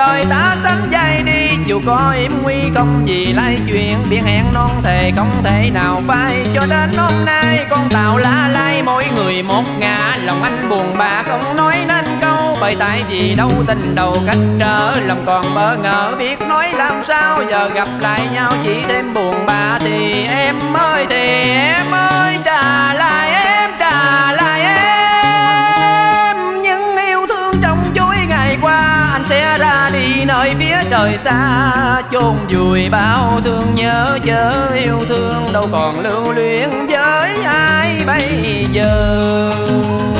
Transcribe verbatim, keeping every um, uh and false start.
đời ta sánh vai đi, dù có hiểm nguy không gì lai chuyện, biển hẹn non thề không thể nào phai. Cho đến hôm nay con tàu lá lai mỗi người một ngả, lòng anh buồn bã không nói nên câu, bởi tại vì đâu tình đầu cách trở, lòng còn bỡ ngỡ biết nói làm sao. Giờ gặp lại nhau chỉ thêm buồn bã, thì em ơi thì em ơi trả lại em, trả lại em những yêu thương trong chuỗi ngày qua. Anh sẽ ra đi nơi phía trời xa, chôn vùi bao thương nhớ, chớ yêu thương đâu còn lưu luyến với ai bây giờ.